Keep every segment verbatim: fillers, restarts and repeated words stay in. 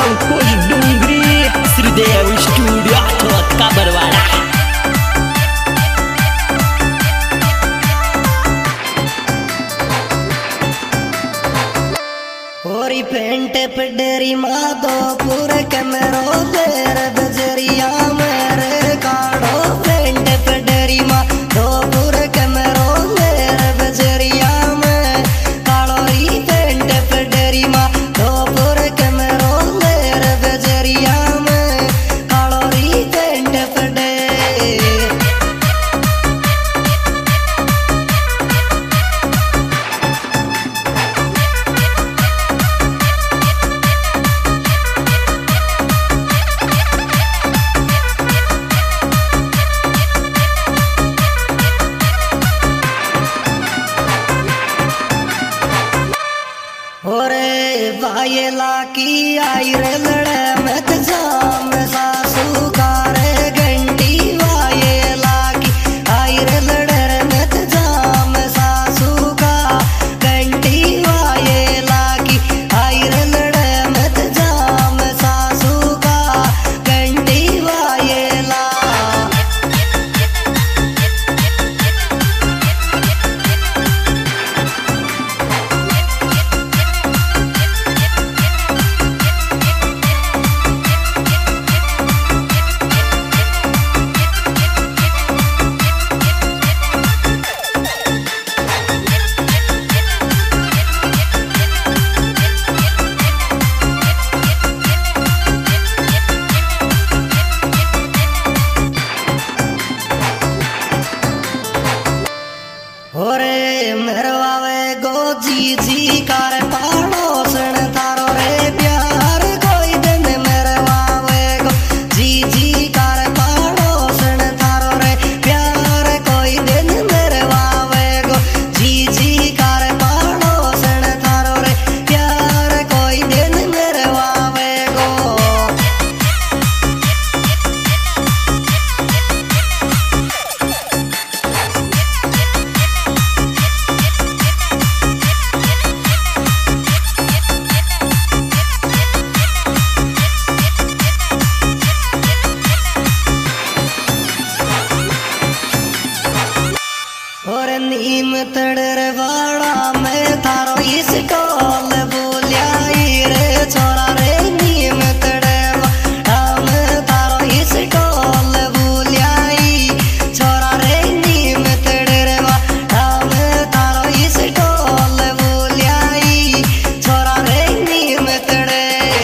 अंकुश Dungri Shridev studio आठवत का बरवाड़ा। होरी पेंट पडेरी माधो पूरे कैमरो देर बजरिया मेरे काढ़ो पेंट पडेरी माधो पूरे कैमरो देर बजरिया में काढ़ो री पेंट पडेरी माधो पूरे कैमरो देर बजरिया में काढ़ो री पेंट पडे। वायला की आई रे लड़े मत जाम सासू कारे घंटी वायला की आई रे लड़े मत जाम सासू का घंटी वायला की आई रे लड़े मत जाम सासू का घंटी वायला। होरे मेरवावे गो जी जी कार पड़ोसन तारो रे प्यार कोई दिन मेरवावे गो जी जी कार पड़ोसन तारो रे प्यार कोई दिन मेरवावे गो जी जी कार पड़ोसन तारो रे प्यार कोई दिन मेरवावे गो। और नीम तड़र वाड़ा में थारो इस टोल बोलिया रे छोरा रे नीम तड़र वाड़ा में थारो इस टोल बोलिया छोरा रे नीम तड़र वाड़ा में थारो इस टोल बोलिया छोरा रे नीम तड़े।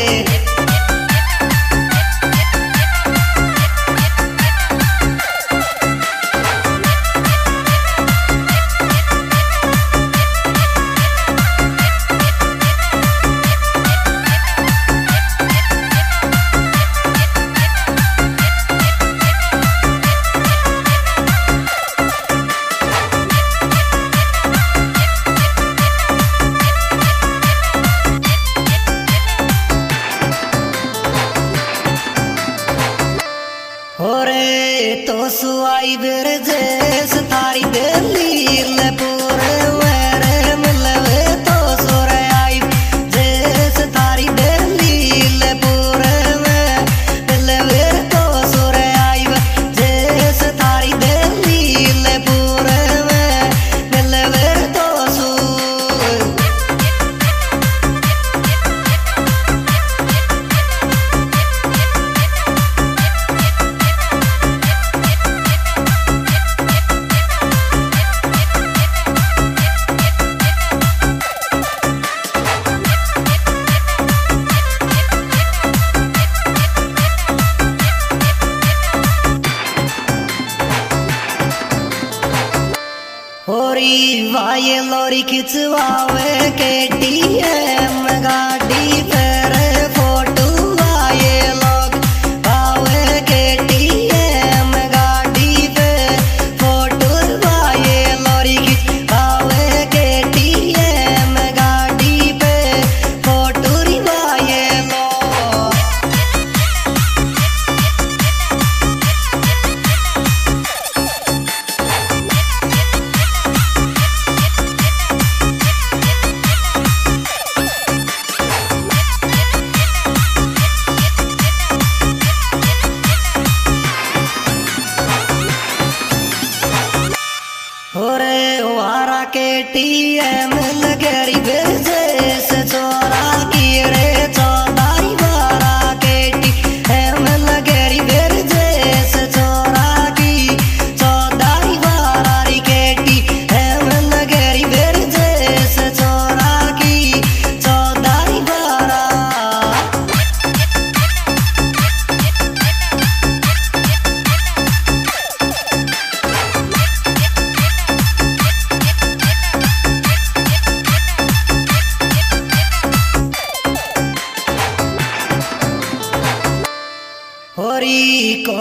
होरे तो सुआई बेर जैस थारी दिल्ली ले पूरे मेरे मिलवे तो सोरे आई जैस थारी दिल्ली ले पूरे में मिलवे तो सोरे आई जैस थारी दिल्ली ले पूरे में मिलवे तो सूर।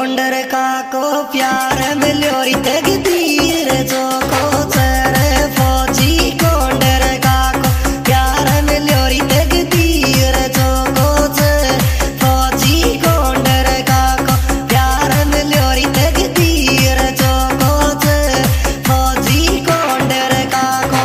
कोंडर का को प्यार मिलो री तकदीर जो को चरे फौजी कोंडर का को प्यार मिलो री तकदीर जो को चरे फौजी कोंडर का को प्यार मिलो री तकदीर जो को चरे फौजी कोंडर का को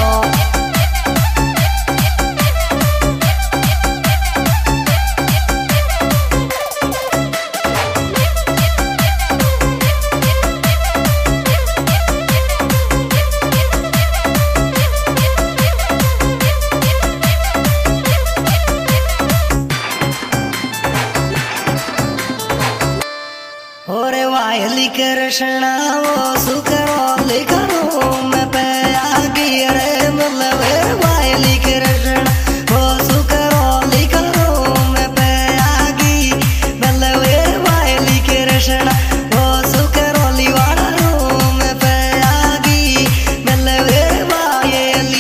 ओरे वायली कृष्णा वो सुकरो लिखरो मैं पे आगे रे मतलब वायली कृष्णा वो सुकरो लिखरो मैं पे आगे मतलब वायली कृष्णा वो सुकरो लिवाड़ा रो मैं पे आगे मतलब वायली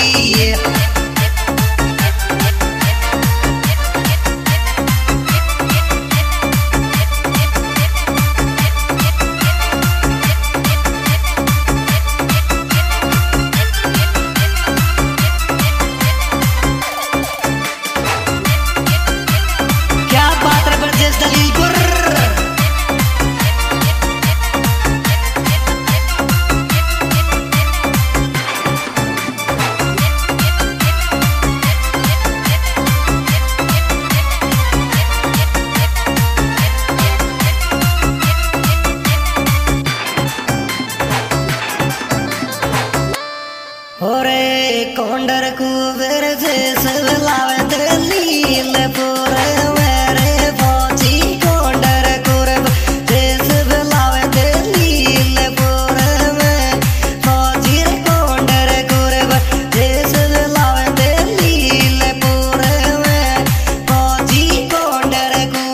ओरे कोंडर कुबेर जैसे लावे दलील पूरे मेरे फौजी कोंडर कुरब जैसे लावे दलील पूरे में फौजी कोंडर कुरब जैसे लावे दलील पूरे में फौजी कोंडर को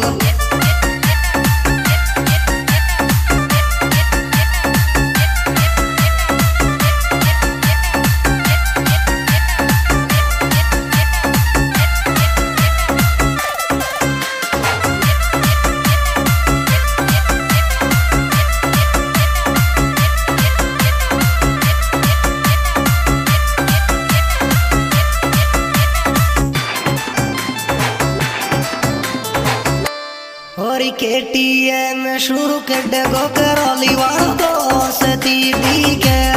और के टी एम शुरू कर दो करोली वाला दोस्त दीदी के